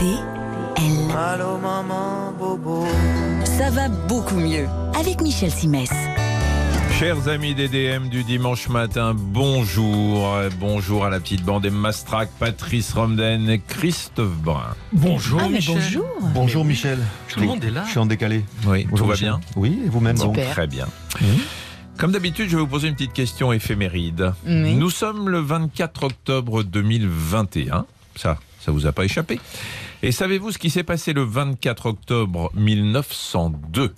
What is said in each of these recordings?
Allô maman, bobo. Ça va beaucoup mieux avec Michel Simès. Chers amis DDM du dimanche matin, bonjour. Bonjour à la petite bande Emma Strack, Patrice Romden et Christophe Brun. Bonjour Michel. Michel. Bonjour Michel. Tout le monde est là. Je suis en décalé. Oui, Bonjour, tout va Michel. bien. Oui, et vous-même donc. Super. Très bien. Comme d'habitude, je vais vous poser une petite question éphéméride. Oui. Nous sommes le 24 octobre 2021. Ça vous a pas échappé. Et savez-vous ce qui s'est passé le 24 octobre 1902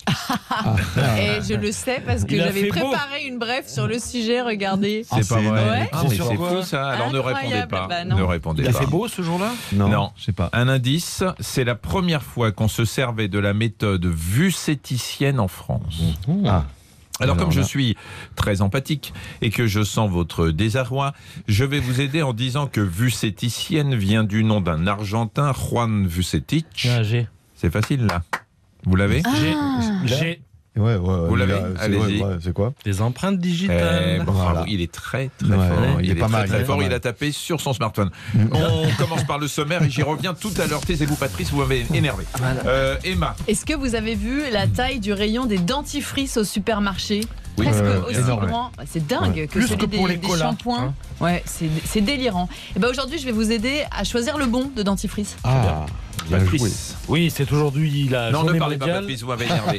Et je le sais parce que Il a j'avais fait beau. préparé une brève sur le sujet, regardez. C'est pas c'est vrai. énorme. Ah, C'est mais sur c'est quoi fou ça. Alors ne répondez Incroyable. pas. Bah non. Ne répondez Il a pas. fait beau ce jour-là? Non. je sais pas. Un indice, c'est la première fois qu'on se servait de la méthode vucéticienne en France. Ah. Alors comme je là. suis très empathique et que je sens votre désarroi, je vais vous aider en disant que vucéticienne vient du nom d'un Argentin, Juan Vucetich. J'ai. C'est facile là. Vous l'avez J'ai Ouais, Vous l'avez? Allez-y. C'est quoi? des empreintes digitales. Bravo, Voilà. il est très Ouais, fort. il est pas mal, très il est fort. pas mal. Il a tapé sur son smartphone. On commence par le sommaire et j'y reviens tout à l'heure. Taisez-vous Patrice, vous m'avez énervé. Emma. Est-ce que vous avez vu la taille du rayon des dentifrices au supermarché? Oui. Presque aussi énorme. grand. C'est dingue que Plus celui que pour les des colas, shampoings. Ouais, c'est délirant. Et ben aujourd'hui, je vais vous aider à choisir le bon de dentifrice. Ah, bien joué. Patrice. Oui, c'est aujourd'hui la Non, ne journée parlez pas mondiale. Patrice, vous m'avez énervé.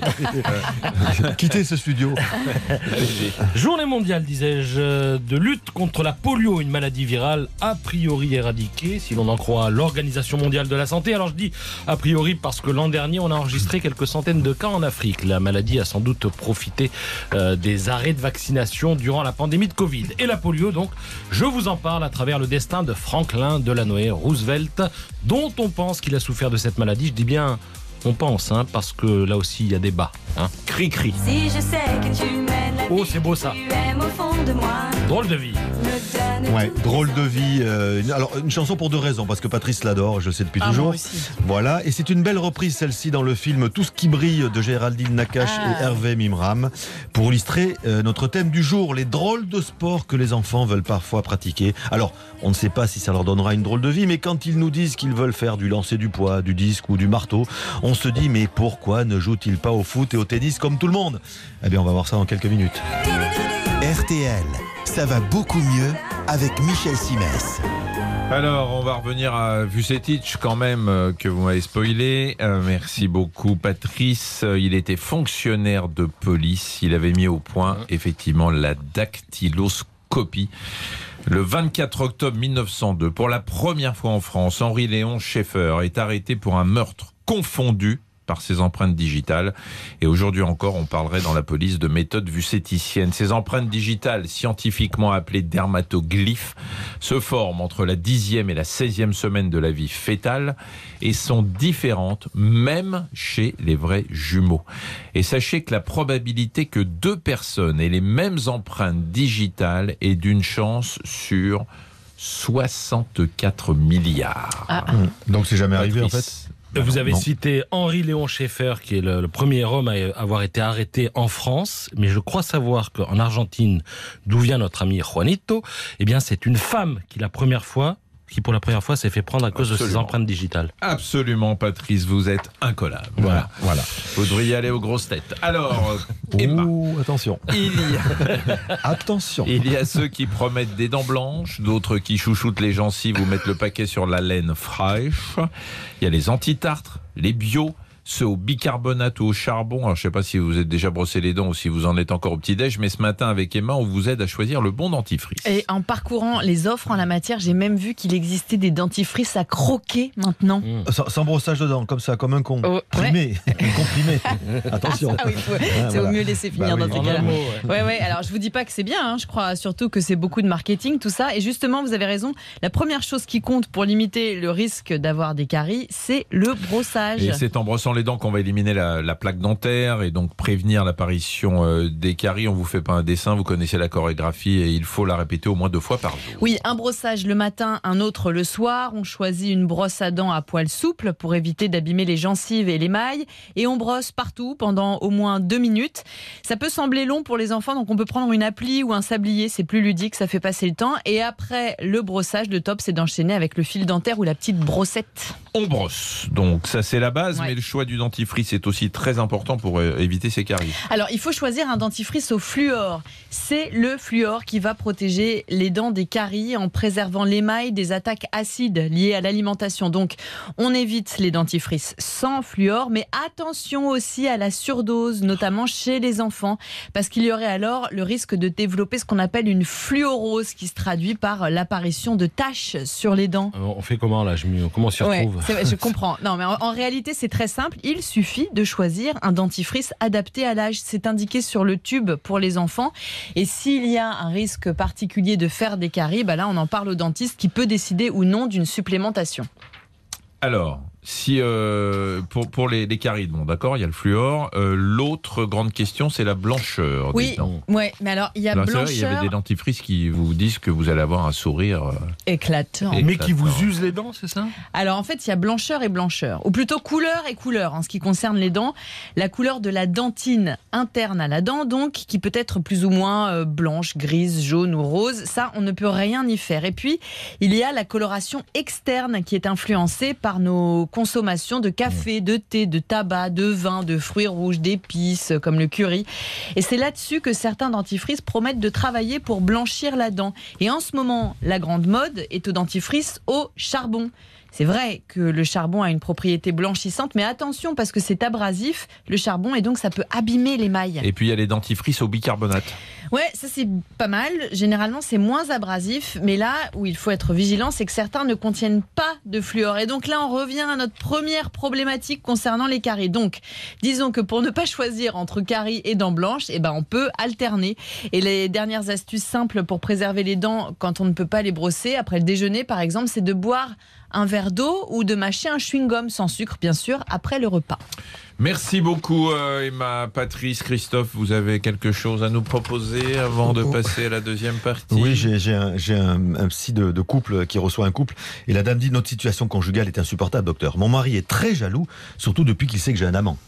Quittez ce studio. Journée mondiale, disais-je, de lutte contre la polio, une maladie virale a priori éradiquée, si l'on en croit l'Organisation mondiale de la santé. Alors je dis a priori parce que l'an dernier, on a enregistré quelques centaines de cas en Afrique. La maladie a sans doute profité des arrêts de vaccination durant la pandémie de Covid. Et la polio, donc, je vous en parle à travers le destin de Franklin Delano Roosevelt, dont on pense qu'il a souffert de cette maladie. Je dis bien on pense, parce que là aussi il y a des bas. Cri-cri. Si je sais que tu mènes la Oh, vie c'est beau que ça. tu aimes au fond de moi, Drôle de vie. me donne Ouais, tout drôle de vie. Alors, une chanson pour deux raisons, parce que Patrice l'adore, je le sais depuis Ah, toujours. moi aussi. Voilà, et c'est une belle reprise celle-ci dans le film Tout ce qui brille de Géraldine Nakache et Hervé Mimram pour illustrer notre thème du jour, les drôles de sports que les enfants veulent parfois pratiquer. Alors, on ne sait pas si ça leur donnera une drôle de vie, mais quand ils nous disent qu'ils veulent faire du lancer du poids, du disque ou du marteau, on se dit mais pourquoi ne jouent-ils pas au foot et au tennis comme tout le monde? Eh bien, on va voir ça dans quelques minutes. RTL, ça va beaucoup mieux avec Michel Simès. Alors, on va revenir à Vucetich quand même, que vous m'avez spoilé. Merci beaucoup, Patrice. Il était fonctionnaire de police. Il avait mis au point, effectivement, la dactyloscopie. Le 24 octobre 1902, pour la première fois en France, Henri-Léon Schaeffer est arrêté pour un meurtre confondu par ses empreintes digitales. Et aujourd'hui encore, on parlerait dans la police de méthode vucéticienne. Ces empreintes digitales, scientifiquement appelées dermatoglyphes, se forment entre la 10e et la 16e semaine de la vie fœtale et sont différentes même chez les vrais jumeaux. Et sachez que la probabilité que deux personnes aient les mêmes empreintes digitales est d'une chance sur 64 milliards. Donc, c'est jamais arrivé en Patrice. fait. Vous avez Non. cité Henri-Léon Schaeffer, qui est le premier homme à avoir été arrêté en France. Mais je crois savoir qu'en Argentine, d'où vient notre ami Juanito, eh bien, c'est une femme qui pour la première fois s'est fait prendre à cause de ses Absolument. empreintes digitales. Absolument, Patrice, vous êtes incollable. Voilà. Vous devriez aller aux grosses têtes. Alors, Emma, Ouh, attention. Attention. il y a ceux qui promettent des dents blanches, d'autres qui chouchoutent les gencives ou mettent le paquet sur la laine fraîche. Il y a les antitartres, les bio, ceux au bicarbonate ou au charbon. Alors, je ne sais pas si vous êtes déjà brossé les dents ou si vous en êtes encore au petit-déj, mais ce matin, avec Emma, on vous aide à choisir le bon dentifrice. Et en parcourant les offres en la matière, j'ai même vu qu'il existait des dentifrices à croquer maintenant. Sans brossage de dents, comme ça, comme un con. Oh, ouais. Primé. Comprimé. Attention. Ah oui, c'est voilà. au mieux laisser finir Bah dans oui. ces En cas-là. un mot, ouais. Ouais, alors je vous dis pas que c'est bien, je crois surtout que c'est beaucoup de marketing, tout ça. Et justement, vous avez raison, la première chose qui compte pour limiter le risque d'avoir des caries, c'est le brossage. Et c'est en brossant les dents qu'on va éliminer la plaque dentaire et donc prévenir l'apparition des caries. On vous fait pas un dessin, vous connaissez la chorégraphie et il faut la répéter au moins 2 fois par jour. Oui, un brossage le matin, un autre le soir. On choisit une brosse à dents à poils souples pour éviter d'abîmer les gencives et l'émail. Et on brosse partout pendant au moins 2 minutes. Ça peut sembler long pour les enfants, donc on peut prendre une appli ou un sablier. C'est plus ludique, ça fait passer le temps. Et après le brossage, le top, c'est d'enchaîner avec le fil dentaire ou la petite brossette. On brosse, donc ça c'est la base, Ouais. mais le choix du dentifrice est aussi très important pour éviter ces caries. Alors, il faut choisir un dentifrice au fluor. C'est le fluor qui va protéger les dents des caries en préservant l'émail des attaques acides liées à l'alimentation. Donc, on évite les dentifrices sans fluor, mais attention aussi à la surdose, notamment chez les enfants, parce qu'il y aurait alors le risque de développer ce qu'on appelle une fluorose, qui se traduit par l'apparition de taches sur les dents. On fait comment là? Comment on s'y Ouais, retrouve? c'est vrai, je comprends. Non, mais en réalité, c'est très simple. Il suffit de choisir un dentifrice adapté à l'âge. C'est indiqué sur le tube pour les enfants. Et s'il y a un risque particulier de faire des caries, bah là, on en parle au dentiste qui peut décider ou non d'une supplémentation. Alors, si pour les caries, bon d'accord, il y a le fluor. L'autre grande question, c'est la blancheur des Oui, dents. ouais, mais alors il y a Alors, c'est vrai, il y blancheur avait des dentifrices qui vous disent que vous allez avoir un sourire. éclatant. Et- Mais qui vous use les dents, c'est ça? Alors en fait, il y a blancheur et blancheur, ou plutôt couleur et couleur en ce qui concerne les dents. La couleur de la dentine interne à la dent, donc, qui peut être plus ou moins blanche, grise, jaune ou rose, ça, on ne peut rien y faire. Et puis, il y a la coloration externe qui est influencée par nos consommations de café, de thé, de tabac, de vin, de fruits rouges, d'épices, comme le curry. Et c'est là-dessus que certains dentifrices promettent de travailler pour blanchir la dent. Et en ce moment, la grande mode est au dentifrice au charbon. C'est vrai que le charbon a une propriété blanchissante, mais attention parce que c'est abrasif, le charbon, et donc ça peut abîmer l'émail. Et puis il y a les dentifrices au bicarbonate. Ouais, ça c'est pas mal. Généralement, c'est moins abrasif, mais là où il faut être vigilant, c'est que certains ne contiennent pas de fluor. Et donc là, on revient à notre première problématique concernant les caries. Donc, disons que pour ne pas choisir entre caries et dents blanches, eh ben, on peut alterner. Et les dernières astuces simples pour préserver les dents quand on ne peut pas les brosser, après le déjeuner par exemple, c'est de boire un verre d'eau ou de mâcher un chewing-gum sans sucre, bien sûr, après le repas. Merci beaucoup Emma, Patrice, Christophe, vous avez quelque chose à nous proposer avant de passer à la deuxième partie? Oui, j'ai un psy de couple qui reçoit un couple et la dame dit: notre situation conjugale est insupportable, docteur. Mon mari est très jaloux, surtout depuis qu'il sait que j'ai un amant.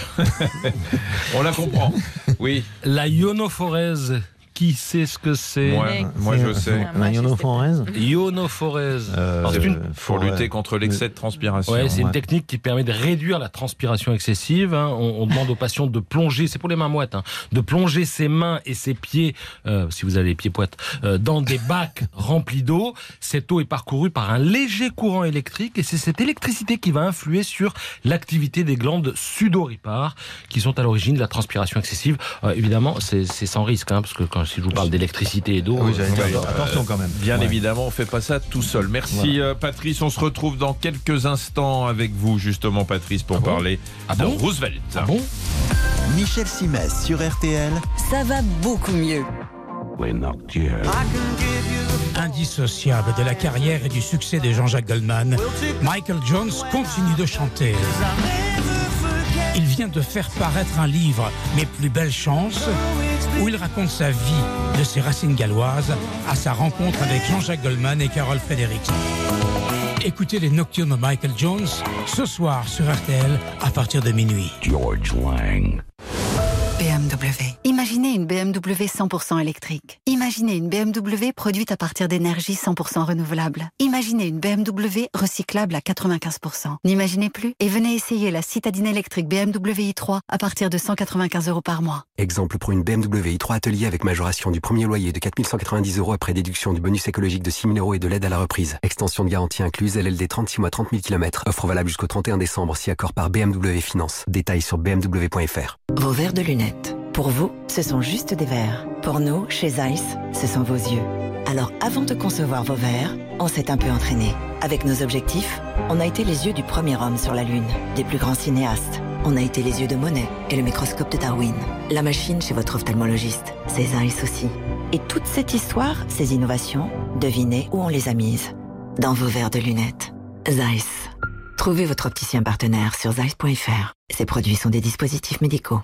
On la comprend. Oui. La ionophorèse. Qui sait ce que c'est? Moi je sais. Un ionophorèse Ionophorèse. C'est pour lutter contre l'excès de transpiration. Ouais, c'est une Ouais. technique qui permet de réduire la transpiration excessive. Hein. On demande aux patients de plonger, c'est pour les mains moites, hein, de plonger ses mains et ses pieds, si vous avez les pieds poites, dans des bacs remplis d'eau. Cette eau est parcourue par un léger courant électrique et c'est cette électricité qui va influer sur l'activité des glandes sudoripares qui sont à l'origine de la transpiration excessive. Évidemment, c'est sans risque, hein, parce que si je vous parle d'électricité et d'eau... Oui, j'allais dire, attention quand même. Bien Ouais. évidemment, on ne fait pas ça tout seul. Merci Patrice, on se retrouve dans quelques instants avec vous justement Patrice pour parler de bon Roosevelt. Ah bon? Michel Simès sur RTL. Ça va beaucoup mieux. Indissociable de la carrière et du succès de Jean-Jacques Goldman, Michael Jones continue de chanter. Il vient de faire paraître un livre, Mes plus belles chances, où il raconte sa vie, de ses racines galloises à sa rencontre avec Jean-Jacques Goldman et Carol Fredericks. Écoutez les Nocturnes de Michael Jones ce soir sur RTL à partir de minuit. BMW. Imaginez une BMW 100% électrique. Imaginez une BMW produite à partir d'énergie 100% renouvelable. Imaginez une BMW recyclable à 95%. N'imaginez plus et venez essayer la citadine électrique BMW i3 à partir de 195 € par mois. Exemple pour une BMW i3 Atelier avec majoration du premier loyer de 4 190 € après déduction du bonus écologique de 6 000 € et de l'aide à la reprise. Extension de garantie incluse, LLD 36 mois 30 000 km. Offre valable jusqu'au 31 décembre si accord par BMW Finance. Détails sur bmw.fr. Vos verres de lunettes. Pour vous, ce sont juste des verres. Pour nous, chez Zeiss, ce sont vos yeux. Alors avant de concevoir vos verres, on s'est un peu entraîné. Avec nos objectifs, on a été les yeux du premier homme sur la Lune, des plus grands cinéastes. On a été les yeux de Monet et le microscope de Darwin. La machine chez votre ophtalmologiste, c'est Zeiss aussi. Et toute cette histoire, ces innovations, devinez où on les a mises. Dans vos verres de lunettes. Zeiss. Trouvez votre opticien partenaire sur Zeiss.fr. Ces produits sont des dispositifs médicaux.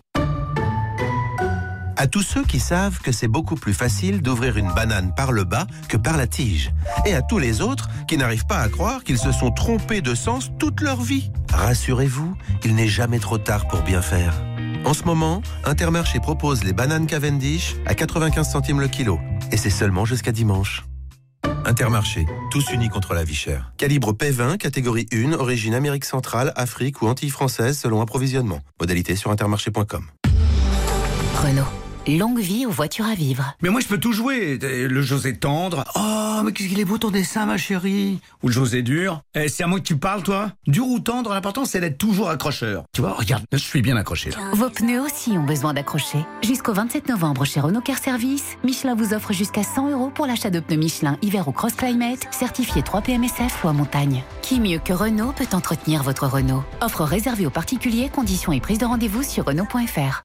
À tous ceux qui savent que c'est beaucoup plus facile d'ouvrir une banane par le bas que par la tige. Et à tous les autres qui n'arrivent pas à croire qu'ils se sont trompés de sens toute leur vie. Rassurez-vous, il n'est jamais trop tard pour bien faire. En ce moment, Intermarché propose les bananes Cavendish à 95 centimes le kilo. Et c'est seulement jusqu'à dimanche. Intermarché, tous unis contre la vie chère. Calibre P20, catégorie 1, origine Amérique centrale, Afrique ou Antilles françaises selon approvisionnement. Modalité sur intermarché.com. Renault. Longue vie aux voitures à vivre. Mais moi je peux tout jouer. Le José tendre. Oh, mais qu'est-ce qu'il est beau ton dessin, ma chérie. Ou le José dur. C'est à moi que tu parles, toi. Dur ou tendre, l'important c'est d'être toujours accrocheur. Tu vois, regarde, je suis bien accroché là. Vos pneus aussi ont besoin d'accrocher. Jusqu'au 27 novembre chez Renault Car Service, Michelin vous offre jusqu'à 100 € pour l'achat de pneus Michelin hiver ou Cross Climate, certifiés 3 PMSF ou à montagne. Qui mieux que Renault peut entretenir votre Renault? Offre réservée aux particuliers, conditions et prise de rendez-vous sur Renault.fr.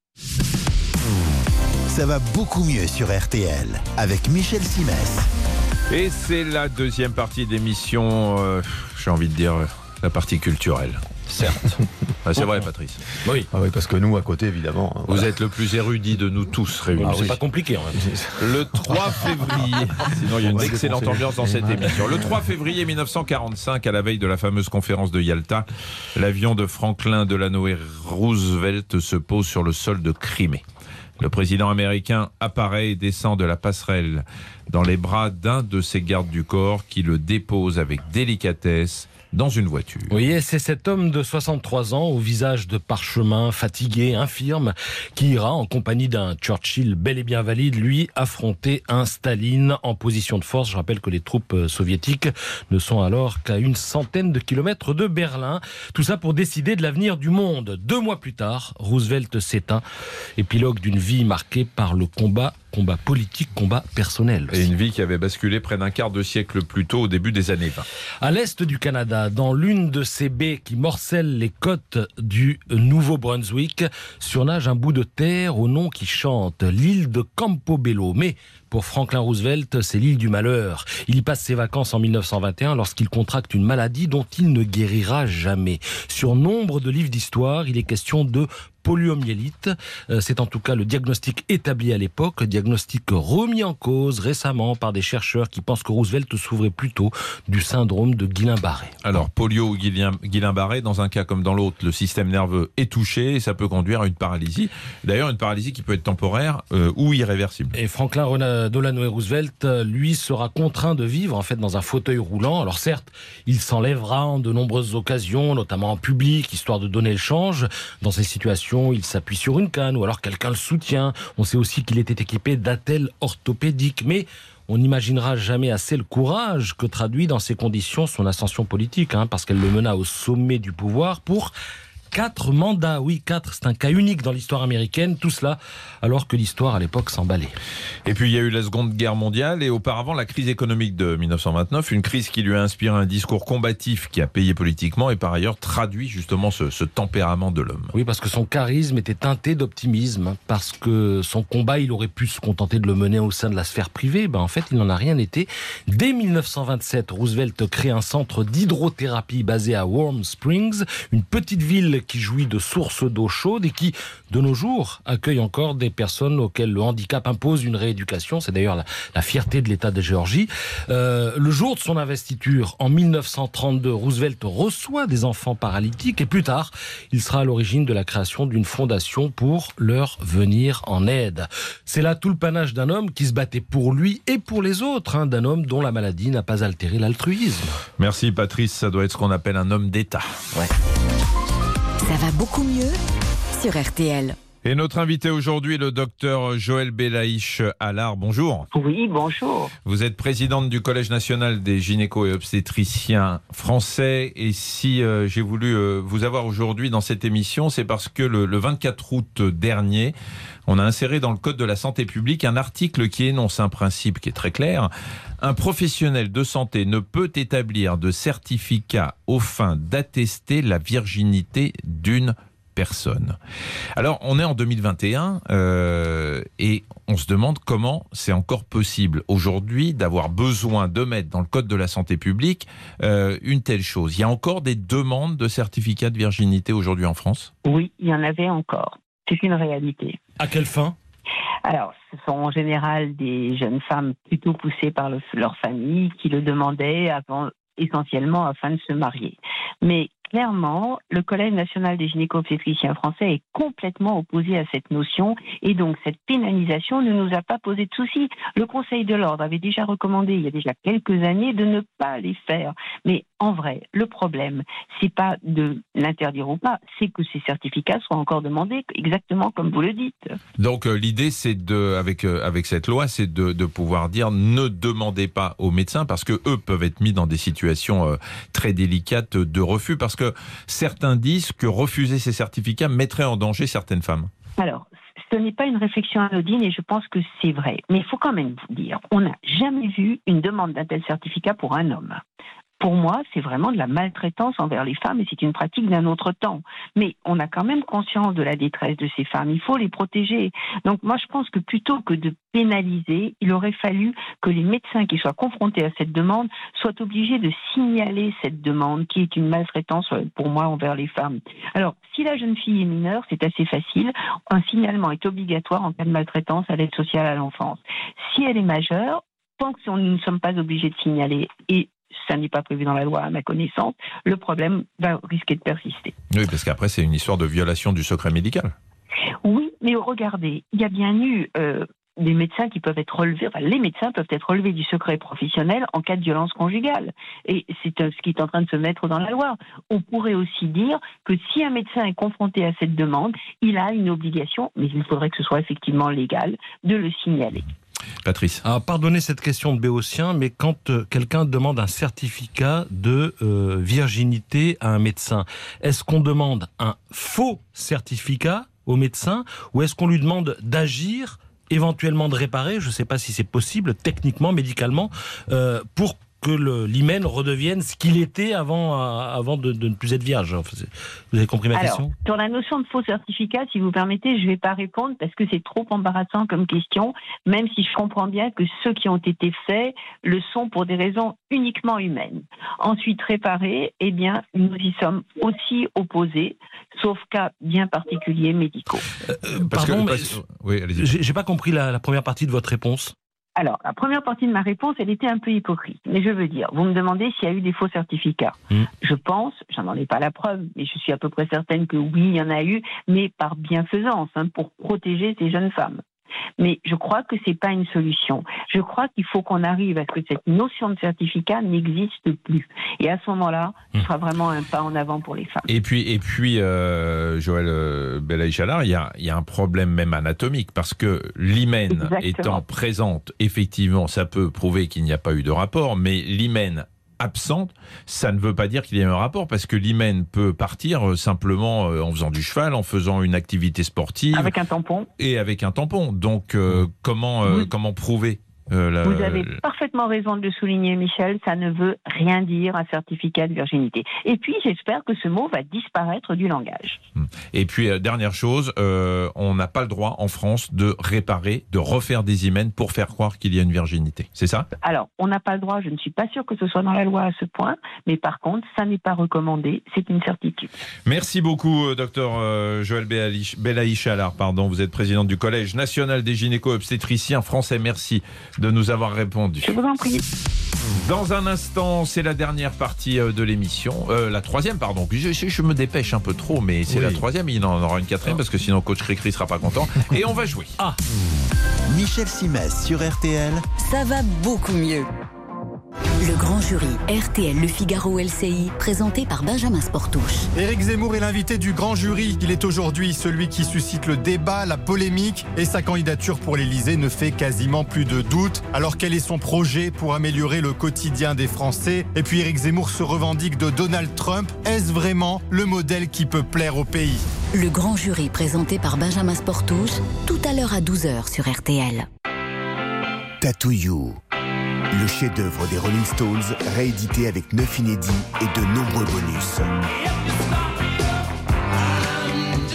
Ça va beaucoup mieux sur RTL avec Michel Simès. Et c'est la deuxième partie d'émission, j'ai envie de dire, la partie culturelle. Certes. C'est vrai, Patrice. Oui. Ah oui, parce que nous, à côté, évidemment. Vous êtes le plus érudit de nous tous réunis. C'est pas compliqué, en même. Le 3 février, sinon il y a une excellente ambiance dans cette émission. Le 3 février 1945, à la veille de la fameuse conférence de Yalta, l'avion de Franklin Delano Roosevelt se pose sur le sol de Crimée. Le président américain apparaît et descend de la passerelle dans les bras d'un de ses gardes du corps qui le dépose avec délicatesse dans une voiture. Oui, et c'est cet homme de 63 ans, au visage de parchemin, fatigué, infirme, qui ira, en compagnie d'un Churchill bel et bien valide, lui, affronter un Staline en position de force. Je rappelle que les troupes soviétiques ne sont alors qu'à une centaine de kilomètres de Berlin. Tout ça pour décider de l'avenir du monde. 2 mois plus tard, Roosevelt s'éteint. Épilogue d'une vie marquée par le combat politique, combat personnel. Et une vie qui avait basculé près d'un quart de siècle plus tôt, au début des années 20. À l'est du Canada, dans l'une de ces baies qui morcellent les côtes du Nouveau-Brunswick, surnage un bout de terre au nom qui chante, l'île de Campobello. Mais pour Franklin Roosevelt, c'est l'île du malheur. Il y passe ses vacances en 1921 lorsqu'il contracte une maladie dont il ne guérira jamais. Sur nombre de livres d'histoire, il est question de poliomyélite. C'est en tout cas le diagnostic établi à l'époque, diagnostic remis en cause récemment par des chercheurs qui pensent que Roosevelt souffrait plutôt du syndrome de Guillain-Barré. Alors, polio ou Guillain-Barré, dans un cas comme dans l'autre, le système nerveux est touché et ça peut conduire à une paralysie. D'ailleurs, une paralysie qui peut être temporaire ou irréversible. Et Franklin Delano Roosevelt, lui, sera contraint de vivre en fait dans un fauteuil roulant. Alors certes, il s'enlèvera en de nombreuses occasions, notamment en public, histoire de donner le change. Dans ces situations, il s'appuie sur une canne ou alors quelqu'un le soutient. On sait aussi qu'il était équipé d'attelles orthopédiques, mais on n'imaginera jamais assez le courage que traduit dans ces conditions son ascension politique, parce qu'elle le mena au sommet du pouvoir pour 4 mandats. Oui, 4, c'est un cas unique dans l'histoire américaine, tout cela alors que l'histoire à l'époque s'emballait. Et puis il y a eu la Seconde Guerre mondiale et auparavant la crise économique de 1929, une crise qui lui a inspiré un discours combatif qui a payé politiquement et par ailleurs traduit justement ce tempérament de l'homme. Oui, parce que son charisme était teinté d'optimisme, parce que son combat, il aurait pu se contenter de le mener au sein de la sphère privée, en fait il n'en a rien été. Dès 1927, Roosevelt crée un centre d'hydrothérapie basé à Warm Springs, une petite ville qui jouit de sources d'eau chaude et qui, de nos jours, accueille encore des personnes auxquelles le handicap impose une rééducation. C'est d'ailleurs la fierté de l'État de Géorgie. Le jour de son investiture, en 1932, Roosevelt reçoit des enfants paralytiques et plus tard, il sera à l'origine de la création d'une fondation pour leur venir en aide. C'est là tout le panache d'un homme qui se battait pour lui et pour les autres, d'un homme dont la maladie n'a pas altéré l'altruisme. Merci Patrice, ça doit être ce qu'on appelle un homme d'État. Ouais. Ça va beaucoup mieux sur RTL. Et notre invité aujourd'hui, le docteur Joël Belaïch Allard. Bonjour. Oui, bonjour. Vous êtes présidente du Collège national des gynécos et obstétriciens français. Et si j'ai voulu vous avoir aujourd'hui dans cette émission, c'est parce que le 24 août dernier, on a inséré dans le Code de la santé publique un article qui énonce un principe qui est très clair. Un professionnel de santé ne peut établir de certificat aux fins d'attester la virginité d'une personne. Alors, on est en 2021 et on se demande comment c'est encore possible aujourd'hui d'avoir besoin de mettre dans le Code de la santé publique une telle chose. Il y a encore des demandes de certificat de virginité aujourd'hui en France ? Oui, il y en avait encore. C'est une réalité. À quelle fin ? Alors, ce sont en général des jeunes femmes plutôt poussées par leur famille qui le demandaient essentiellement afin de se marier. Mais clairement, le Collège national des gynéco-obstétriciens français est complètement opposé à cette notion et donc cette pénalisation ne nous a pas posé de soucis. Le Conseil de l'Ordre avait déjà recommandé il y a déjà quelques années de ne pas les faire. Mais en vrai, le problème, c'est pas de l'interdire ou pas, c'est que ces certificats soient encore demandés exactement comme vous le dites. Donc l'idée, c'est avec cette loi, c'est de pouvoir dire ne demandez pas aux médecins parce que eux peuvent être mis dans des situations très délicates de refus parce que certains disent que refuser ces certificats mettrait en danger certaines femmes. Alors, ce n'est pas une réflexion anodine et je pense que c'est vrai. Mais il faut quand même vous dire, on n'a jamais vu une demande d'un tel certificat pour un homme. Pour moi, c'est vraiment de la maltraitance envers les femmes et c'est une pratique d'un autre temps. Mais on a quand même conscience de la détresse de ces femmes. Il faut les protéger. Donc moi, je pense que plutôt que de pénaliser, il aurait fallu que les médecins qui soient confrontés à cette demande soient obligés de signaler cette demande qui est une maltraitance pour moi envers les femmes. Alors, si la jeune fille est mineure, c'est assez facile. Un signalement est obligatoire en cas de maltraitance à l'aide sociale à l'enfance. Si elle est majeure, tant que nous ne sommes pas obligés de signaler et ça n'est pas prévu dans la loi à ma connaissance, le problème va risquer de persister. Oui, parce qu'après, c'est une histoire de violation du secret médical. Oui, mais regardez, il y a bien eu des médecins qui peuvent être relevés, les médecins peuvent être relevés du secret professionnel en cas de violence conjugale. Et c'est ce qui est en train de se mettre dans la loi. On pourrait aussi dire que si un médecin est confronté à cette demande, il a une obligation, mais il faudrait que ce soit effectivement légal, de le signaler. Patrice. Alors, pardonnez cette question de Béotien, mais quand quelqu'un demande un certificat de virginité à un médecin, est-ce qu'on demande un faux certificat au médecin ou est-ce qu'on lui demande d'agir, éventuellement de réparer, je ne sais pas si c'est possible, techniquement, médicalement, pour que l'hymen redevienne ce qu'il était avant de ne plus être vierge. Vous avez compris ma question ? Sur la notion de faux certificat, si vous permettez, je ne vais pas répondre parce que c'est trop embarrassant comme question, même si je comprends bien que ceux qui ont été faits le sont pour des raisons uniquement humaines. Ensuite, réparer, eh bien, nous y sommes aussi opposés, sauf cas bien particuliers médicaux. Oui, j'ai pas compris la première partie de votre réponse. Alors, la première partie de ma réponse, elle était un peu hypocrite. Mais je veux dire, vous me demandez s'il y a eu des faux certificats. Je pense, j'en ai pas la preuve, mais je suis à peu près certaine que oui, il y en a eu, mais par bienfaisance, pour protéger ces jeunes femmes. Mais je crois que c'est pas une solution. Je crois qu'il faut qu'on arrive à ce que cette notion de certificat n'existe plus. Et à ce moment-là, ce sera vraiment un pas en avant pour les femmes. Et puis, Joël Belaïch-Allard, il y a un problème même anatomique parce que l'hymen étant présente, effectivement, ça peut prouver qu'il n'y a pas eu de rapport, mais l'hymen absente, ça ne veut pas dire qu'il y a un rapport parce que l'hymen peut partir simplement en faisant du cheval, en faisant une activité sportive. Avec un tampon. Et avec un tampon. Donc, comment prouver Vous avez parfaitement raison de le souligner, Michel, ça ne veut rien dire un certificat de virginité. Et puis, j'espère que ce mot va disparaître du langage. Et puis, dernière chose, on n'a pas le droit en France de réparer, de refaire des hymens pour faire croire qu'il y a une virginité. C'est ça ? Alors, on n'a pas le droit, je ne suis pas sûre que ce soit dans la loi à ce point, mais par contre, ça n'est pas recommandé, c'est une certitude. Merci beaucoup, docteur Joël Belaïch-Allard, vous êtes présidente du Collège national des gynéco-obstétriciens français. Merci de nous avoir répondu. Je vous en prie. Dans un instant, c'est la dernière partie de l'émission. La troisième, pardon. Je me dépêche un peu trop, mais c'est la troisième. Il en aura une quatrième parce que sinon coach Cricri sera pas content. Et on va jouer. Michel Simès sur RTL. Ça va beaucoup mieux. Le grand jury RTL Le Figaro LCI, présenté par Benjamin Sportouche. Éric Zemmour est l'invité du grand jury. Il est aujourd'hui celui qui suscite le débat, la polémique, et sa candidature pour l'Élysée ne fait quasiment plus de doute. Alors quel est son projet pour améliorer le quotidien des Français ? Et puis Éric Zemmour se revendique de Donald Trump. Est-ce vraiment le modèle qui peut plaire au pays ? Le grand jury présenté par Benjamin Sportouche, tout à l'heure à 12h sur RTL. Tattoo You, le chef-d'œuvre des Rolling Stones, réédité avec 9 inédits et de nombreux bonus.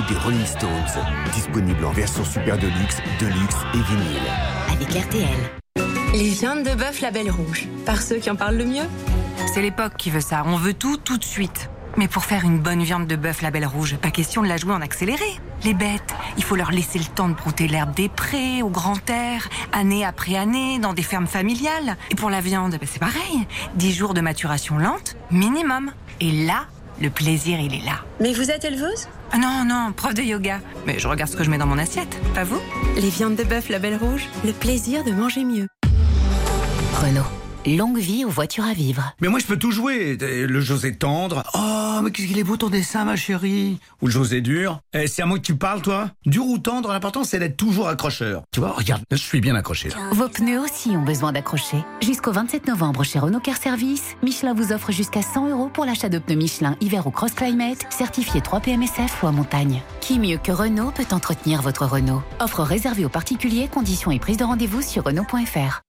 des Rolling Stones. Disponible en version super deluxe et vinyle. Avec RTL. Les viandes de bœuf label rouge. Par ceux qui en parlent le mieux. C'est l'époque qui veut ça. On veut tout de suite. Mais pour faire une bonne viande de bœuf label rouge, pas question de la jouer en accéléré. Les bêtes, il faut leur laisser le temps de brouter l'herbe des prés, au grand air, année après année, dans des fermes familiales. Et pour la viande, c'est pareil. 10 jours de maturation lente, minimum. Et là, le plaisir, il est là. Mais vous êtes éleveuse ? Non, prof de yoga. Mais je regarde ce que je mets dans mon assiette, pas vous ? Les viandes de bœuf label rouge, le plaisir de manger mieux. Renault. Longue vie aux voitures à vivre. Mais moi je peux tout jouer. Le José tendre. Oh, mais qu'est-ce qu'il est beau ton dessin, ma chérie. Ou le José dur. C'est à moi que tu parles, toi. Dur ou tendre, l'important c'est d'être toujours accrocheur. Tu vois, regarde, je suis bien accroché là. Vos pneus aussi ont besoin d'accrocher. Jusqu'au 27 novembre chez Renault Car Service, Michelin vous offre jusqu'à 100 € pour l'achat de pneus Michelin hiver ou Cross Climate, certifiés 3 PMSF ou à montagne. Qui mieux que Renault peut entretenir votre Renault? Offre réservée aux particuliers, conditions et prise de rendez-vous sur Renault.fr.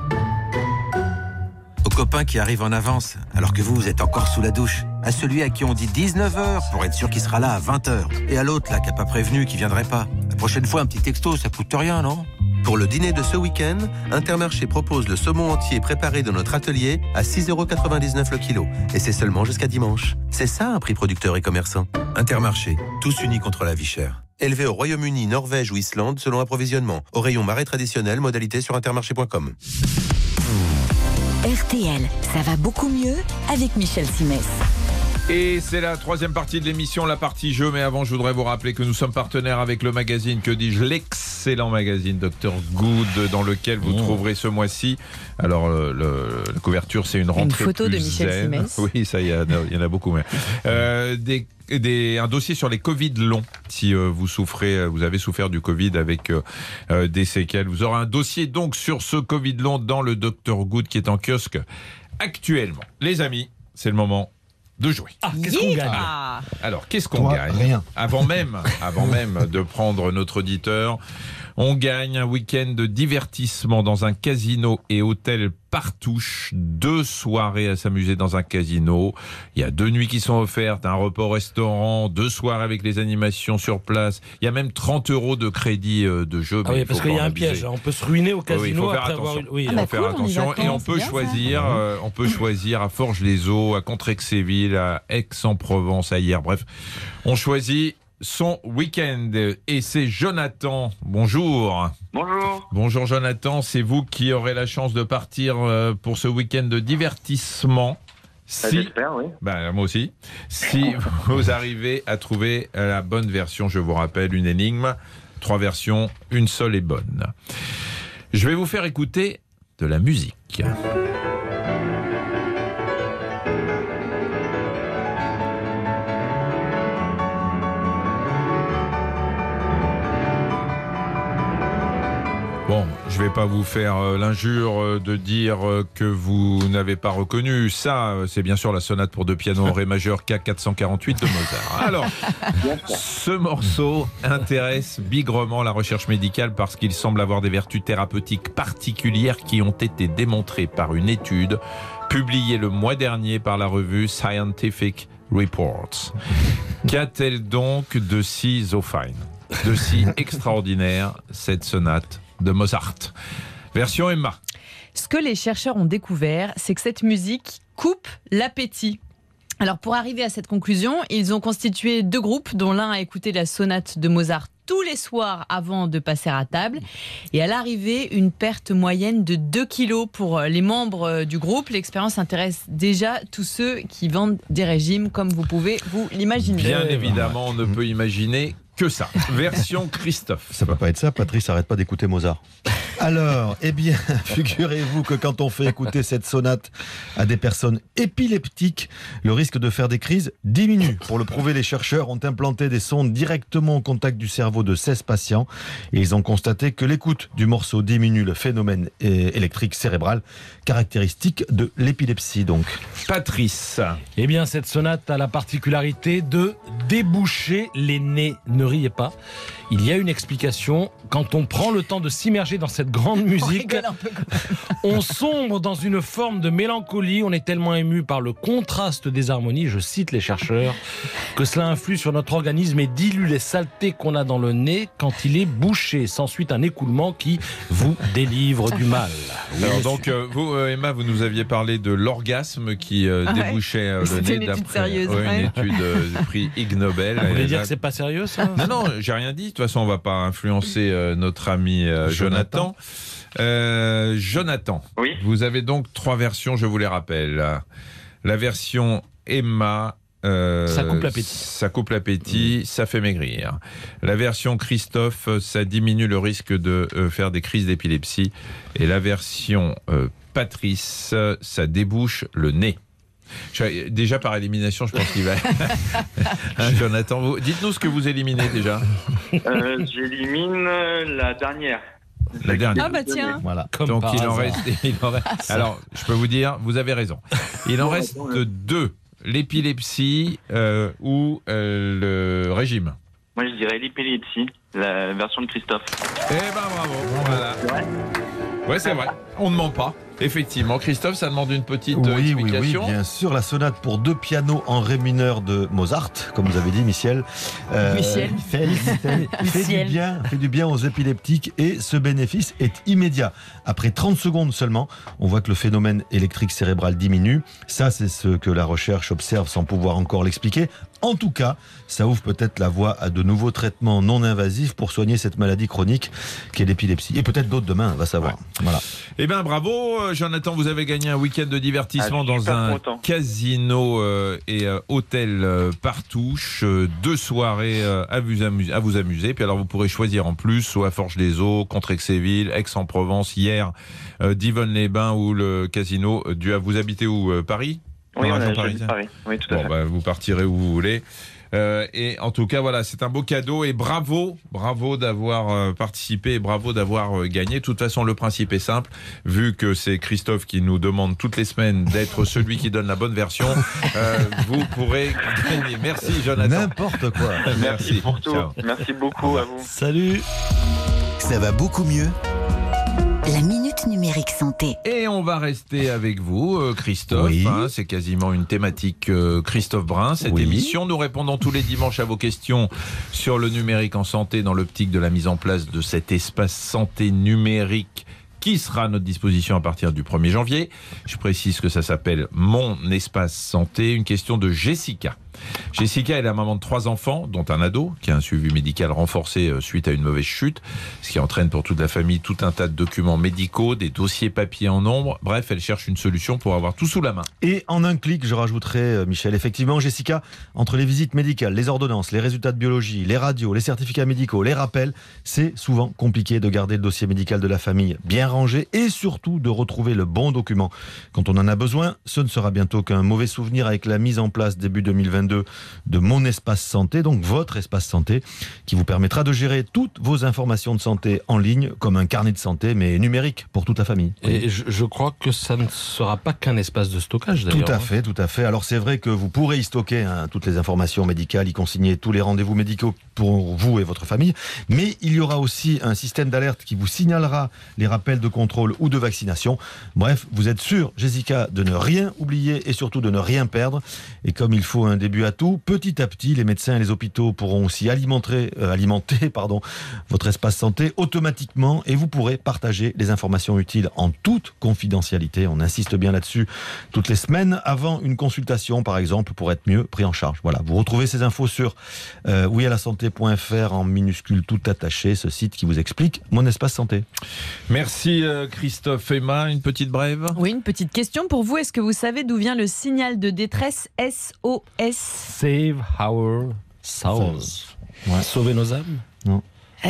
Aux copains qui arrivent en avance, alors que vous êtes encore sous la douche. À celui à qui on dit 19h pour être sûr qu'il sera là à 20h. Et à l'autre là qui n'a pas prévenu, qui viendrait pas. La prochaine fois, un petit texto, ça coûte rien, non? Pour le dîner de ce week-end, Intermarché propose le saumon entier préparé dans notre atelier à 6,99 € le kilo. Et c'est seulement jusqu'à dimanche. C'est ça un prix producteur et commerçant. Intermarché, tous unis contre la vie chère. Élevé au Royaume-Uni, Norvège ou Islande selon approvisionnement. Au rayon marais traditionnel, modalité sur intermarché.com. RTL, ça va beaucoup mieux avec Michel Simès. Et c'est la troisième partie de l'émission, la partie jeu. Mais avant, je voudrais vous rappeler que nous sommes partenaires avec le magazine, que dis-je, l'excellent magazine Dr Good, dans lequel vous trouverez ce mois-ci. Alors, la couverture, c'est une rentrée photo plus de Michel zen. Simès. Oui, ça, il y en a beaucoup. Mais, un dossier sur les Covid longs. Si vous avez souffert du Covid avec des séquelles, vous aurez un dossier donc sur ce Covid long dans le Dr Good qui est en kiosque actuellement. Les amis, c'est le moment de jouer. Qu'est-ce qu'on gagne? Alors, qu'est-ce qu'on gagne? Rien. Avant même de prendre notre auditeur, on gagne un week-end de divertissement dans un casino et hôtel Partouche, 2 soirées à s'amuser dans un casino. Il y a 2 nuits qui sont offertes, un repas au restaurant, 2 soirs avec les animations sur place. Il y a même 30 € de crédit de jeu. Ah oui, parce qu'il y a un piège. On peut se ruiner au casino. Oui, il faut faire après attention. avoir... Oui, Il faut faire attention. Et on peut choisir à Forges-les-Eaux, à Contrexéville, à Aix-en-Provence, à Hyères. Bref, on choisit son week-end. Et c'est Jonathan. Bonjour. Bonjour. Bonjour Jonathan, c'est vous qui aurez la chance de partir pour ce week-end de divertissement. J'espère, oui. Moi aussi. Si vous arrivez à trouver la bonne version, je vous rappelle, une énigme, 3 versions, une seule est bonne. Je vais vous faire écouter de la musique. Bon, je ne vais pas vous faire l'injure de dire que vous n'avez pas reconnu. Ça, c'est bien sûr la sonate pour 2 pianos en ré majeur K448 de Mozart. Alors, ce morceau intéresse bigrement la recherche médicale parce qu'il semble avoir des vertus thérapeutiques particulières qui ont été démontrées par une étude publiée le mois dernier par la revue Scientific Reports. Qu'a-t-elle donc de si de si extraordinaire, cette sonate de Mozart? Version Emma. Ce que les chercheurs ont découvert, c'est que cette musique coupe l'appétit. Alors pour arriver à cette conclusion, ils ont constitué 2 groupes, dont l'un a écouté la sonate de Mozart tous les soirs avant de passer à table. Et à l'arrivée, une perte moyenne de 2 kilos pour les membres du groupe. L'expérience intéresse déjà tous ceux qui vendent des régimes, comme vous pouvez vous l'imaginer. Bien évidemment, on ne peut imaginer que ça. Version Christophe. Ça peut pas être ça, Patrice arrête pas d'écouter Mozart. Alors, figurez-vous que quand on fait écouter cette sonate à des personnes épileptiques, le risque de faire des crises diminue. Pour le prouver, les chercheurs ont implanté des sondes directement au contact du cerveau de 16 patients et ils ont constaté que l'écoute du morceau diminue le phénomène électrique cérébral, caractéristique de l'épilepsie donc. Patrice. Eh bien, cette sonate a la particularité de déboucher les nez. Ne riez pas. Il y a une explication. Quand on prend le temps de s'immerger dans cette grande musique, on sombre dans une forme de mélancolie. On est tellement ému par le contraste des harmonies, je cite les chercheurs, que cela influe sur notre organisme et dilue les saletés qu'on a dans le nez quand il est bouché. S'ensuit un écoulement qui vous délivre du mal. Oui, alors donc, vous, Emma, vous nous aviez parlé de l'orgasme qui débouchait le nez d'après une étude du prix Ig Nobel. Vous voulez dire que c'est pas sérieux, ça ? Non, j'ai rien dit. De toute façon, on va pas influencer notre ami Jonathan. Jonathan, oui. Vous avez donc 3 versions, je vous les rappelle. La version Emma, ça coupe l'appétit. Ça coupe l'appétit, ça fait maigrir. La version Christophe, ça diminue le risque de faire des crises d'épilepsie. Et la version Patrice, ça débouche le nez. Déjà par élimination, je pense qu'il va. Jonathan, dites-nous ce que vous éliminez déjà. J'élimine la dernière. La dernière. Ah bah tiens. Voilà. Donc il en reste. Alors, je peux vous dire, vous avez raison. Il en reste 2. L'épilepsie ou le régime. Moi, je dirais l'épilepsie, la version de Christophe. Eh ben bravo. Voilà. Ouais, c'est vrai. On ne ment pas. Effectivement, Christophe, ça demande une petite explication. Oui, bien sûr. La sonate pour 2 pianos en ré mineur de Mozart, comme vous avez dit, Michel. Fait du bien aux épileptiques et ce bénéfice est immédiat. Après 30 secondes seulement, on voit que le phénomène électrique cérébral diminue. Ça, c'est ce que la recherche observe sans pouvoir encore l'expliquer. En tout cas, ça ouvre peut-être la voie à de nouveaux traitements non invasifs pour soigner cette maladie chronique qu'est l'épilepsie. Et peut-être d'autres demain, on va savoir. Ouais. Voilà. Eh bien, bravo, Jonathan, vous avez gagné un week-end de divertissement dans un casino et hôtel Partouche. 2 soirées à vous amuser. Puis alors, vous pourrez choisir en plus, soit à Forges-les-Eaux, Contrexéville, Aix-en-Provence, hier, Divonne-les-Bains ou le casino. Vous habitez où, Paris ? Oui, Paris. Oui, tout à fait. Bah, vous partirez où vous voulez. Et en tout cas, voilà, c'est un beau cadeau et bravo d'avoir participé et bravo d'avoir gagné. De toute façon, le principe est simple. Vu que c'est Christophe qui nous demande toutes les semaines d'être celui qui donne la bonne version, vous pourrez gagner. Merci, Jonathan. N'importe quoi. Merci pour tout. Ciao. Merci beaucoup à vous. Salut. Ça va beaucoup mieux. La Minute Numérique Santé. Et on va rester avec vous, Christophe. Oui. C'est quasiment une thématique Christophe Brun, cette émission. Nous répondons tous les dimanches à vos questions sur le numérique en santé dans l'optique de la mise en place de cet espace santé numérique qui sera à notre disposition à partir du 1er janvier. Je précise que ça s'appelle Mon Espace Santé. Une question de Jessica. Jessica est la maman de 3 enfants, dont un ado, qui a un suivi médical renforcé suite à une mauvaise chute, ce qui entraîne pour toute la famille tout un tas de documents médicaux, des dossiers papier en nombre. Bref, elle cherche une solution pour avoir tout sous la main. Et en un clic, je rajouterai, Michel, effectivement, Jessica, entre les visites médicales, les ordonnances, les résultats de biologie, les radios, les certificats médicaux, les rappels, c'est souvent compliqué de garder le dossier médical de la famille bien rangé et surtout de retrouver le bon document. Quand on en a besoin, ce ne sera bientôt qu'un mauvais souvenir avec la mise en place début 2022 de Mon Espace Santé, donc votre espace santé, qui vous permettra de gérer toutes vos informations de santé en ligne comme un carnet de santé, mais numérique pour toute la famille. Et je crois que ça ne sera pas qu'un espace de stockage d'ailleurs. Tout à fait. Alors c'est vrai que vous pourrez y stocker toutes les informations médicales, y consigner tous les rendez-vous médicaux pour vous et votre famille, mais il y aura aussi un système d'alerte qui vous signalera les rappels de contrôle ou de vaccination. Bref, vous êtes sûr, Jessica, de ne rien oublier et surtout de ne rien perdre. Et comme il faut un début à tout, petit à petit, les médecins et les hôpitaux pourront aussi alimenter votre espace santé automatiquement et vous pourrez partager les informations utiles en toute confidentialité. On insiste bien là-dessus toutes les semaines avant une consultation, par exemple, pour être mieux pris en charge. Voilà, vous retrouvez ces infos sur ouialasanté.fr en minuscule tout attaché, ce site qui vous explique Mon Espace Santé. Merci Christophe. Emma, une petite brève ? Oui, une petite question pour vous. Est-ce que vous savez d'où vient le signal de détresse SOS ? Save our souls. Ouais. Sauver nos âmes ? Non.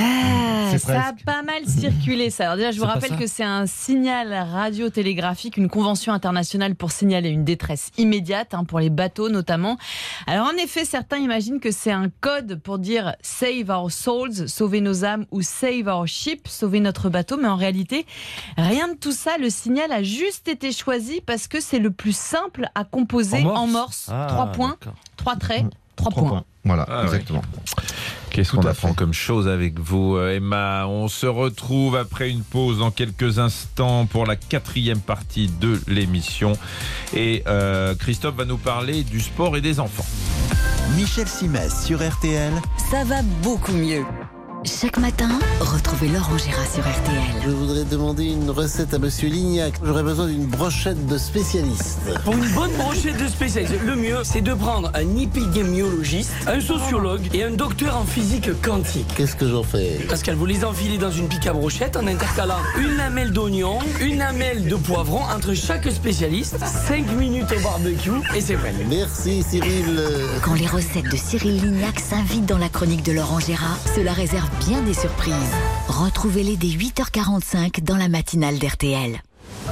Ça a pas mal circulé ça. Alors déjà, je vous rappelle que c'est un signal radiotélégraphique, une convention internationale pour signaler une détresse immédiate, pour les bateaux notamment. Alors en effet, certains imaginent que c'est un code pour dire Save our souls, sauver nos âmes, ou Save our ship, sauver notre bateau. Mais en réalité, rien de tout ça. Le signal a juste été choisi parce que c'est le plus simple à composer en morse. 3 points, 3 traits, 3 points. Voilà, exactement. Qu'est-ce qu'on apprend comme chose avec vous, Emma? On se retrouve après une pause dans quelques instants pour la 4e partie de l'émission. Et Christophe va nous parler du sport et des enfants. Michel Simès sur RTL. Ça va beaucoup mieux. Chaque matin, retrouvez Laurent Gérard sur RTL. Je voudrais demander une recette à Monsieur Lignac. J'aurais besoin d'une brochette de spécialiste. Pour une bonne brochette de spécialiste, le mieux, c'est de prendre un épidémiologiste, un sociologue et un docteur en physique quantique. Qu'est-ce que j'en fais? Pascal, vous les enfilez dans une pique à brochette en intercalant une lamelle d'oignon, une lamelle de poivron entre chaque spécialiste, 5 minutes au barbecue et c'est vrai. Merci Cyril. Quand les recettes de Cyril Lignac s'invitent dans la chronique de Laurent Gérard, cela réserve bien des surprises. Retrouvez-les dès 8h45 dans la matinale d'RTL.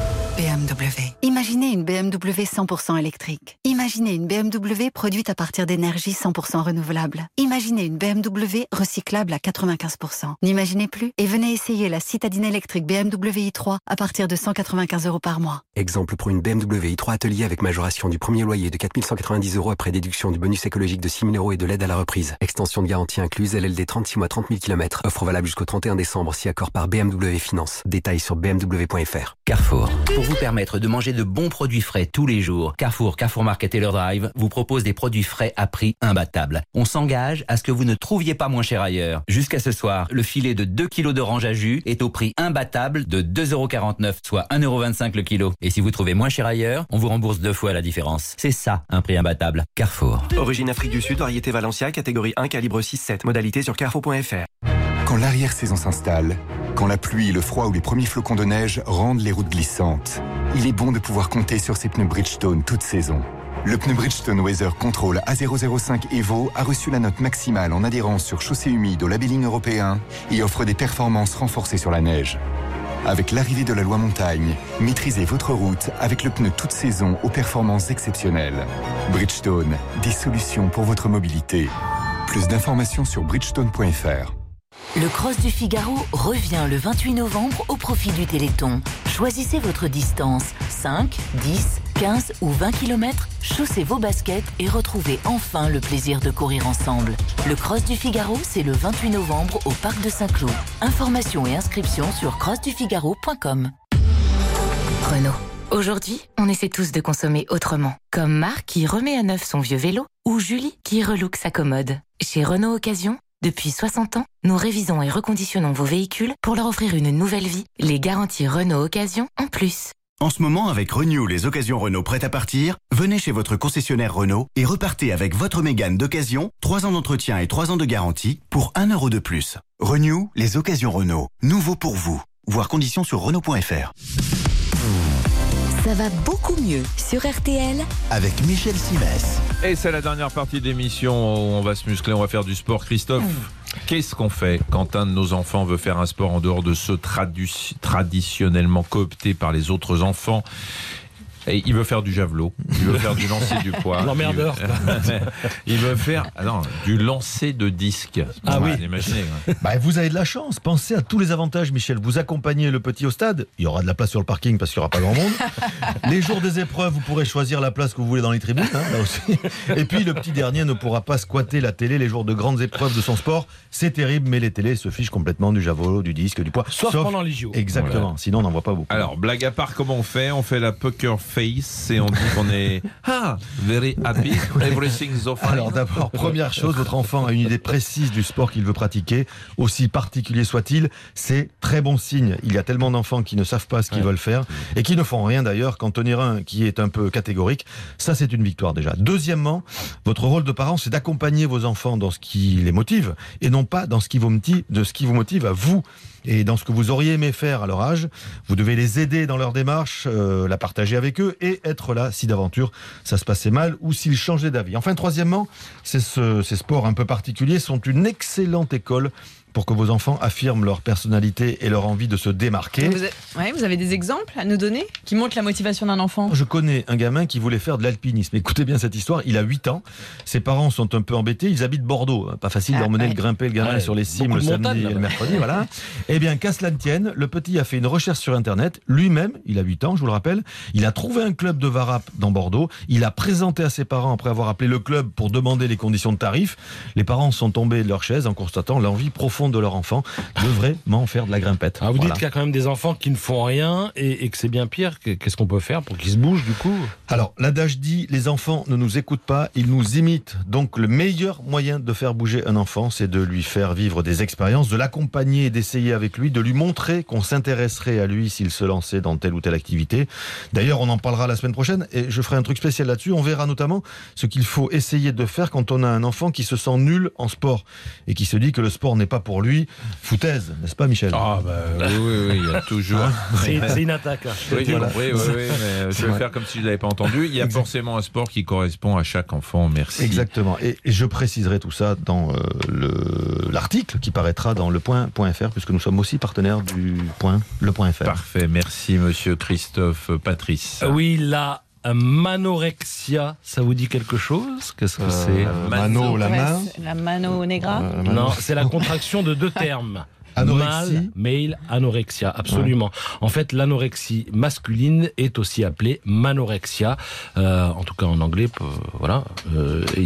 BMW. Imaginez une BMW 100% électrique. Imaginez une BMW produite à partir d'énergie 100% renouvelable. Imaginez une BMW recyclable à 95%. N'imaginez plus et venez essayer la citadine électrique BMW i3 à partir de 195 € par mois. Exemple pour une BMW i3 Atelier avec majoration du premier loyer de 4 190 € après déduction du bonus écologique de 6 000 € et de l'aide à la reprise. Extension de garantie incluse, LLD 36 mois 30 000 km. Offre valable jusqu'au 31 décembre si accord par BMW Finance. Détails sur bmw.fr. Carrefour. Pour vous permettre de manger de bons produits frais tous les jours, Carrefour Market et leur Drive vous propose des produits frais à prix imbattable. On s'engage à ce que vous ne trouviez pas moins cher ailleurs. Jusqu'à ce soir, le filet de 2 kg d'orange à jus est au prix imbattable de 2,49 €, soit 1,25 € le kilo. Et si vous trouvez moins cher ailleurs, on vous rembourse 2 fois la différence. C'est ça, un prix imbattable. Carrefour. Origine Afrique du Sud, variété Valencia, catégorie 1, calibre 6-7. Modalité sur carrefour.fr. Quand l'arrière-saison s'installe, quand la pluie, le froid ou les premiers flocons de neige rendent les routes glissantes, il est bon de pouvoir compter sur ses pneus Bridgestone toute saison. Le pneu Bridgestone Weather Control A005 Evo a reçu la note maximale en adhérence sur chaussée humide au labelling européen et offre des performances renforcées sur la neige. Avec l'arrivée de la loi montagne, maîtrisez votre route avec le pneu toute saison aux performances exceptionnelles. Bridgestone, des solutions pour votre mobilité. Plus d'informations sur bridgestone.fr. Le Cross du Figaro revient le 28 novembre au profit du Téléthon. Choisissez votre distance, 5, 10, 15 ou 20 km, chaussez vos baskets et retrouvez enfin le plaisir de courir ensemble. Le Cross du Figaro, c'est le 28 novembre au Parc de Saint-Cloud. Informations et inscriptions sur crossdufigaro.com. Renault. Aujourd'hui, on essaie tous de consommer autrement. Comme Marc qui remet à neuf son vieux vélo ou Julie qui relook sa commode. Chez Renault Occasion, depuis 60 ans, nous révisons et reconditionnons vos véhicules pour leur offrir une nouvelle vie. Les garanties Renault Occasion en plus. En ce moment, avec Renew, les occasions Renault prêtes à partir, venez chez votre concessionnaire Renault et repartez avec votre Mégane d'occasion, 3 ans d'entretien et 3 ans de garantie pour 1 € de plus. Renew, les occasions Renault. Nouveau pour vous. Voir conditions sur Renault.fr. Ça va beaucoup mieux sur RTL avec Michel Simès. Et c'est la dernière partie de l'émission où on va se muscler, on va faire du sport. Christophe, qu'est-ce qu'on fait quand un de nos enfants veut faire un sport en dehors de ceux traditionnellement cooptés par les autres enfants? Et il veut faire du javelot, il veut faire du lancer du poids. L'emmerdeur. Il veut faire du lancer de disque. Ah oui. Imaginez. Vous avez de la chance. Pensez à tous les avantages, Michel. Vous accompagnez le petit au stade. Il y aura de la place sur le parking parce qu'il n'y aura pas grand monde. Les jours des épreuves, vous pourrez choisir la place que vous voulez dans les tribunes. Là aussi. Et puis le petit dernier ne pourra pas squatter la télé les jours de grandes épreuves de son sport. C'est terrible, mais les télés se fichent complètement du javelot, du disque, du poids. Sauf pendant les JO. Exactement. Voilà. Sinon, on n'en voit pas beaucoup. Alors, blague à part, comment on fait? On fait la poker face et on dit qu'on est very happy, everything's so fine. Alors d'abord, première chose, votre enfant a une idée précise du sport qu'il veut pratiquer, aussi particulier soit-il, c'est très bon signe. Il y a tellement d'enfants qui ne savent pas ce qu'ils veulent faire et qui ne font rien d'ailleurs, qu'en tenir un qui est un peu catégorique, ça c'est une victoire déjà. Deuxièmement, votre rôle de parent, c'est d'accompagner vos enfants dans ce qui les motive et non pas dans ce qui vous motive à vous. Et dans ce que vous auriez aimé faire à leur âge, vous devez les aider dans leur démarche, la partager avec eux et être là si d'aventure ça se passait mal ou s'ils changeaient d'avis. Enfin, troisièmement, ces sports un peu particuliers sont une excellente école pour que vos enfants affirment leur personnalité et leur envie de se démarquer. Vous avez des exemples à nous donner qui montrent la motivation d'un enfant? Je connais un gamin qui voulait faire de l'alpinisme. Écoutez bien cette histoire, il a 8 ans. Ses parents sont un peu embêtés, ils habitent Bordeaux. Pas facile d'emmener grimper le gamin sur les cimes le samedi et le mercredi. Voilà. Eh bien, qu'à cela ne tienne, le petit a fait une recherche sur Internet. Lui-même, il a 8 ans, je vous le rappelle. Il a trouvé un club de varap dans Bordeaux. Il a présenté à ses parents après avoir appelé le club pour demander les conditions de tarif. Les parents sont tombés de leur chaise en constatant l'envie profonde de leur enfant de vraiment faire de la grimpette. Vous dites qu'il y a quand même des enfants qui ne font rien et que c'est bien pire. Qu'est-ce qu'on peut faire pour qu'ils se bougent du coup? Alors, l'adage dit, les enfants ne nous écoutent pas, ils nous imitent. Donc, le meilleur moyen de faire bouger un enfant, c'est de lui faire vivre des expériences, de l'accompagner et d'essayer avec lui, de lui montrer qu'on s'intéresserait à lui s'il se lançait dans telle ou telle activité. D'ailleurs, on en parlera la semaine prochaine et je ferai un truc spécial là-dessus. On verra notamment ce qu'il faut essayer de faire quand on a un enfant qui se sent nul en sport et qui se dit que le sport n'est pas pour lui. Foutaise, n'est-ce pas, Michel? Oui, il y a toujours... C'est une attaque. Oui, j'ai compris, mais je vais faire comme si je ne l'avais pas entendu. Il y a forcément un sport qui correspond à chaque enfant. Merci. Exactement. Et je préciserai tout ça dans l'article qui paraîtra dans lepoint.fr, puisque nous sommes aussi partenaires du Point, lepoint.fr. Parfait. Merci, monsieur Christophe. Patrice. Oui, la manorexia, ça vous dit quelque chose? Qu'est-ce que c'est? Mano, la main. La mano negra? Non, c'est la contraction de deux termes. Anorexie. Male, anorexia, absolument. Ouais. En fait, l'anorexie masculine est aussi appelée manorexia, en tout cas en anglais, voilà. Et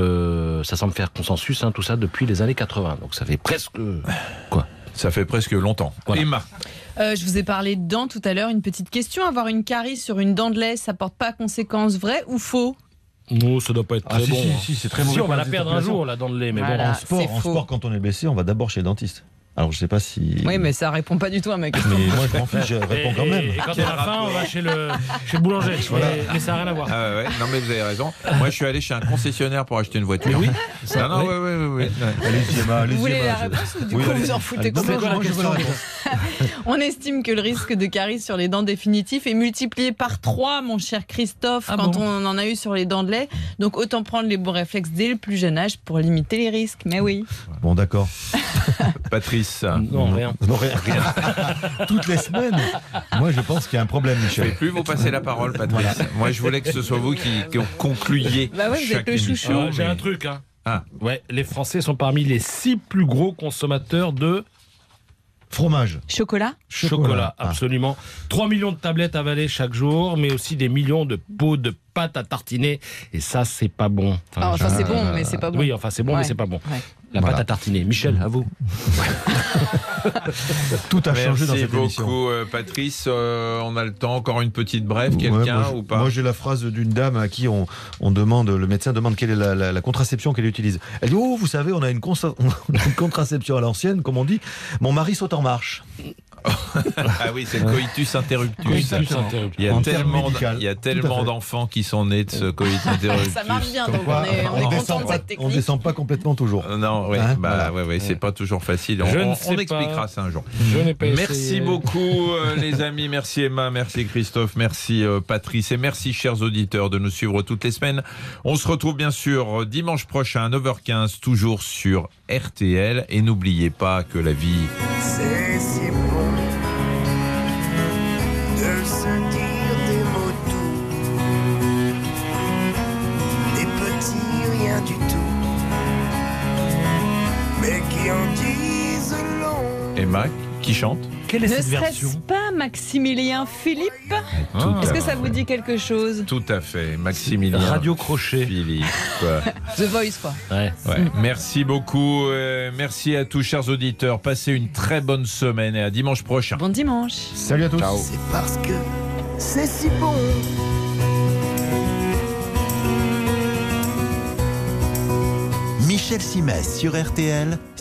ça semble faire consensus, tout ça depuis les années 80. Donc ça fait presque... Quoi? Ça fait presque longtemps. Voilà. Emma. Je vous ai parlé de dents tout à l'heure. Une petite question. Avoir une carie sur une dent de lait, ça porte pas conséquence, vrai ou faux? Non, ça doit pas être très bon. Si, c'est très mauvais. Si, on va la perdre un jour, la dent de lait. Mais voilà, bon, en sport, quand on est blessé, on va d'abord chez le dentiste. Alors, je sais pas si... Oui, mais ça répond pas du tout à ma question. Mais moi, je m'en fiche, je réponds quand même. Et quand on a faim, on va chez le boulanger. Voilà. Mais ça n'a rien à voir. Non, mais vous avez raison. Moi, je suis allé chez un concessionnaire pour acheter une voiture. Oui. Oui. Allez-y, Emma. Vous voulez la réponse ou du coup vous en foutez complètement? On estime que le risque de carie sur les dents définitives est multiplié par 3, mon cher Christophe, quand on en a eu sur les dents de lait. Donc, autant prendre les bons réflexes dès le plus jeune âge pour limiter les risques. Mais oui. Bon, d'accord. Patrice. Non, rien. Toutes les semaines. Moi, je pense qu'il y a un problème, Michel. Je ne vais plus vous passer la parole, Patrice. Voilà. Moi, je voulais que ce soit vous qui concluiez. Vous êtes le chouchou. J'ai un truc. Ouais, les Français sont parmi les 6 plus gros consommateurs de... Fromage. Chocolat, absolument. 3 millions de tablettes avalées chaque jour, mais aussi des millions de pots de pâte à tartiner. Et ça, c'est pas bon. C'est bon, mais c'est pas bon. Oui, c'est bon, mais c'est pas bon. Ouais. La pâte à tartiner. Michel, à vous. Tout a changé dans cette émission. Merci beaucoup, Patrice. On a le temps. Encore une petite brève, quelqu'un ou pas? Moi, j'ai la phrase d'une dame à qui on demande, le médecin demande quelle est la contraception qu'elle utilise. Elle dit, vous savez, on a une contraception à l'ancienne, comme on dit. Mon mari saute en marche. Ah oui, c'est le coitus interruptus. Il y a tellement d'enfants qui sont nés de ce coitus interruptus. Ça marche bien, donc on est content de cette technique. On descend pas complètement toujours. Non, c'est pas toujours facile. On expliquera ça un jour. Merci beaucoup, les amis. Merci Emma, merci Christophe, merci Patrice et merci chers auditeurs de nous suivre toutes les semaines. On se retrouve bien sûr dimanche prochain à 9h15, toujours sur RTL. Et n'oubliez pas que la vie... C'est si bon de se dire des mots doux, des petits rien du tout, mais qui en disent long. Emma, qui chante? Quelle est cette version? Ne serait-ce pas Maximilien Philippe? Est-ce que ça vous dit quelque chose? Tout à fait, Maximilien Radio Crochet Philippe. The Voice, quoi. Ouais. Merci beaucoup, merci à tous chers auditeurs. Passez une très bonne semaine et à dimanche prochain. Bon dimanche. Salut à tous. Ciao. C'est parce que c'est si bon. Michel Simès sur RTL.